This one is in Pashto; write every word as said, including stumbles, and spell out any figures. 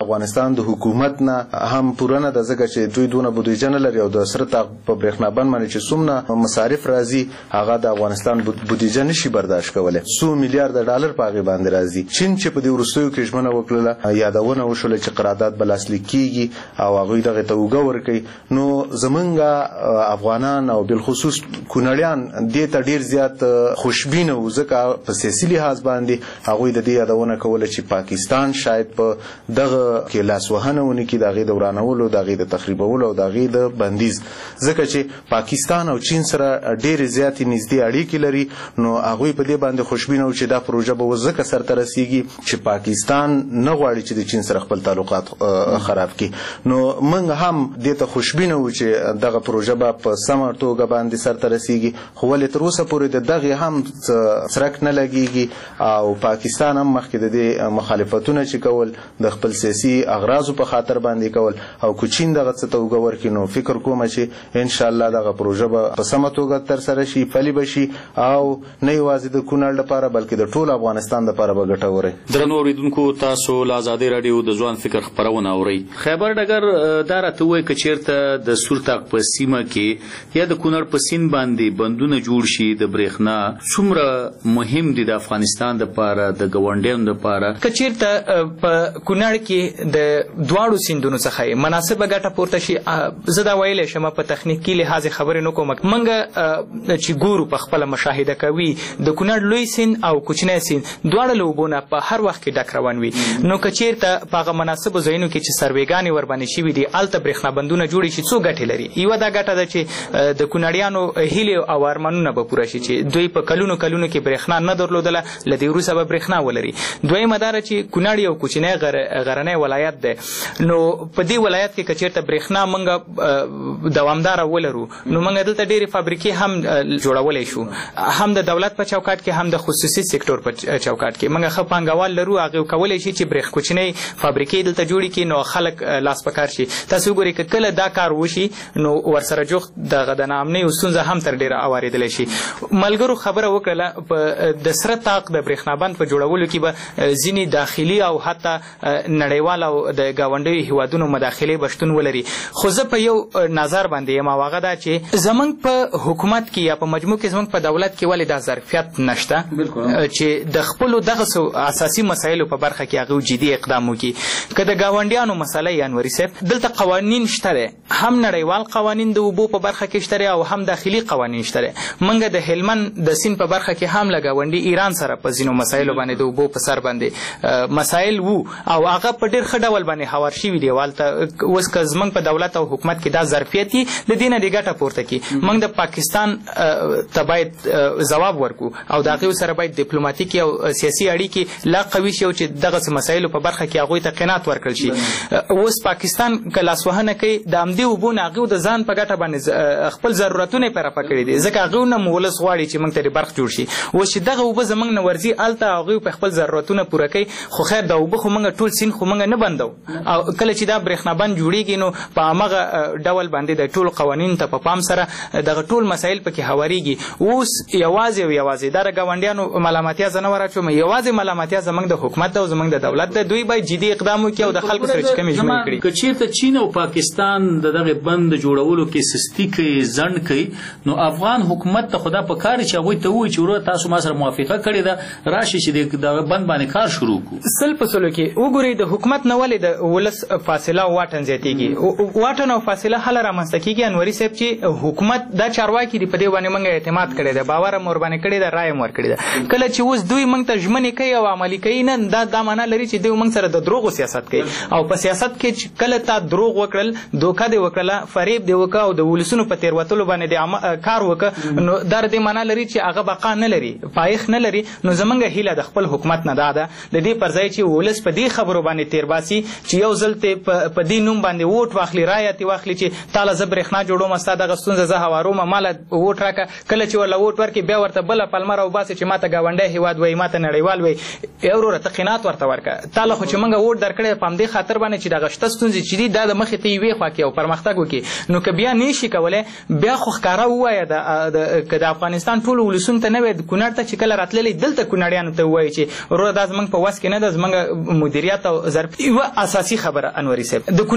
افغانستان د حکومت نه هم پوره نه د ځکه چې دوی دونه بودیجه نه لري او د سره تاق په برېښنا بند باندې چې څومره مصارف راځي هغه د افغانستان بودیجه نشي برداشت کولی. څو میلیارډ ډالر په هغې باندې راځي. چین چې په دې وروستیو کې ژمنه وکړله یادونه وشوله چې قرارداد به لاسلیک کیږي او هغوی دغې ته اوږه ورکوي. نو زمونږ افغانان او بالخصوص کونړیان دې ته ډېر زیات خوشبینه وو ځکه په سیاسي لحاظ باندې هغوی د دې یادونه کوله چې پاکستان شاید په دغه کې لاسوهنه ونه کړي د هغې د ورانولو، د هغې د تخریبولو او د هغې د بندیز، ځکه چې پاکستان او چین سره ډېرې زیاتې نږدې اړیکې لري. نو هغوی په دې باندې خوشبینه وو چې دا پروژه به اوس ځکه سرته رسیږي چې پاکستان نه غواړي چې د چین سره خپل تعلقات خراب کړي. نو موږ هم دې ته خوشبینه وو چې دغه پروژه به په سمه توګه باندې سرته رسیږي، خو ولې تر اوسه پورې د دغې هم څرک نه لګېږي او پاکستان هم مخکې د دې مخالفتونه چې کول د خپل سیاسي اغراضو په خاطر باندې کول او که چین دغه څه ته اوږه ورکړي نو فکر کومه چې انشاءالله دغه پروژه به په سمه توګه ترسره شي، پلي به شي او نه یوازې د کونړ لپاره بلکې د ټول افغانستان لپاره به ګټوره. درنو اورېدونکو، تاسو له ازادۍ راډیو د ځوان فکر خپرونه اورئ. خیبر ډګر دا راته ووایي که چېرته د سورتاق په سیمه کې یا د کونړ په سیند باندې بندونه جوړ شي د برېښنا، څومره مهم دي د افغانستان دپاره د ګاونډیانو دپاره؟ که چېرته په کونړ کې د دواړو سیندونو څخه مناسبه ګټه پورته شي، زه دا ویلی شم په تخنیکي لحاظ خبرې نه کوم. موږ چې ګورو په خپله مشاهده کوي د کونړ لوی سیند او کوچنی سیند دواړه له اوبو نه په هر وخت کې ډک روان وي. نو که چېرته په هغه مناسبو ځایونو کې چې سروېګانې ورباندې شوي دي هلته برېښنا بندونه جوړې شي، څو ګټې لري. یوه دا ګټه ده چې د کونړیانو هیلې او ارمانونه به پوره شي چې دوی په کلونو کلونو کې برېښنا نه درلودله، له دې وروسته به برېښنا ولري. دویمه دا ده چې کونړ یو کوچنی غرنی ولایت دی، نو په دې ولایت کې که چېرته برېښنا موږ دوامداره ولرو نو موږ دلته ډېرې فابریکې هم جوړولی شو، هم د دولت په چوکاټ کې هم د خصوصي سکتور په چوکاټ کې. موږ ښه پانګوال لرو، هغې کولی شي چې برېښ کوچنۍ فابریکې دلته جوړې کړي نو خلک لاس په کار شي. تاسو وګورئ که کله دا کار وشي نو ورسره جوخت دغه د ناامنیو ستونزه هم تر ډېره اورېدلی شي. ملګرو خبره وکړله په د سره تاق د برېښنا بند په جوړولو کې به ځینې داخلي او حتی نړیوال او د ګاونډیو هیوادونو مداخلې به شتون ولري. خو زه په یو نظر باندې یم او هغه دا چې زموږ په حکومت کې یا په مجموع کې زموږ په دولت کې ولې دا ظرفیت نشته چې د خپلو دغسو اساسي مسایلو په برخه کې هغوی جدي اقدام وکړي. که د ګاونډیانو مسله یې انوري صاحب دلته قوانین شته دی، هم نړیوال قوانین د اوبو په برخه کې شته دی او هم داخلي قوانین شته دی. موږ د هلمند د سیند په برخه کې هم له ګاونډي ایران سره په ځینو مسایلو باندې د اوبو په سر باندې مسایل وو او هغه په ډېر ښه ډول باندې هوار شوي دي. هلته اوس که زموږ په دولت او حکومت کې دا ظرفیت وي د دې نه دې ګټه پورته کړي. موږ د پاکستان ته باید ځواب ورکړو او د هغې سره باید ډیپلوماتیکي او سیاسي اړیکې لا قوي شي او چې دغسې مسایلو په برخه کې هغوی ته قناعت ورکړل شي. اوس پاکستان که لاسوهنه کوي د همدې اوبو نه هغوی د ځان په ګټه باندې خپل ضرورتونه یې پوره کړي دي، ځکه هغوی نه مو ولس غواړي چې موږ ته دې برخ جوړ شي. اوس چې دغه اوبه زموږ نه ورځي هلته هغوی په خپل ضرورتونه پوره کوي. خو خیر دا اوبه خو موږ ټول سیند خو موږ نه بندو او کله چې دا برېښنا بند جوړېږي نو په همغه ډول باندې د ټولو قوانینو ته په پام سره دغه ټول مسایل پکې هوارېږي. اوس یوازې او یوازې دا د ګاونډیانو ملامتیا زه نه ور اچوم، یوازې ملامتیا زموږ د حکومت ده او زموږ د دولت ده. دوی باید جدي اقدام وکړي او د خلکو سره چې کمې ژمنې کړي. که چېرته چین او پاکستان د دغې بند جوړولو کې سستي کوي، ځنډ کوي، نو افغان حکومت ته خو دا پکار چې هغوی ته ووایي چې وروره تاسو ما سره موافقه کړې ده، راشي چې د دغه بند باندې کار شروع کړو. سل په سلو کې وګورئ د حکومت نه ولې د ولس فاصله او واټن زیاتېږي. واټن او فاصله هله رامنځته کېږي انوري صاحب چې حکومت دا چارواکي دي په دې باندې موږ اعتماد کړی دی، باور هم ورباندې کړی دی، رایه هم ورکړې ده. کله چې اوس دوی موږ ته ژمنې کوي او عملي کوي نه دا دا معنا لري چې دوی موږ سره د دروغو سیاست کوي. او په سیاست کې چې کله تا دروغ وکړل، دوکه دې وکړله، فریب دې وکړه او د ولسونو په تېروتلو باندې دې کار وکړه نو دا دې معنا لري چې هغه بقا نه لري، پایښت نه لري. نو زموږ هیله د خپل حکومت نه دا ده د دې پر ځای چې ولس په دې خبرو باندې تېر باسي چې یو ځل ته په دې نوم باندې ووټ واخلي، رایه ترې واخلي چې تاله زه برېښنا جوړوم، ستا دغه ستونزه زه هواروم، ماله ووټ راکړه. کله چې ورله ووټ ورکړي بیا ورته بله پلمه راوباسي چې ما ته ګاونډی هېواد وایي، ما ته نړیوال وایي. ای وروره ته قناعت ورته ورکړه، تاله خو چې موږ ووټ درکړی په همدې خاطر باندې چې دغه شته ستونزې چې دي دا د مخې ته یوې خوا کې او پرمختګ وکړي. نو که بیا نه شي کولی بیا خو ښکاره ووایه که د افغانستان ټولو ولسونو ته نه وایي، کونړ ته چې کله راتللی دلته کونړیانو ته ووایي چې وروره دا زموږ په وس کې نه ده، زموږ مدیریت او ظرفیت یو اساسي خبره انوري صاحب د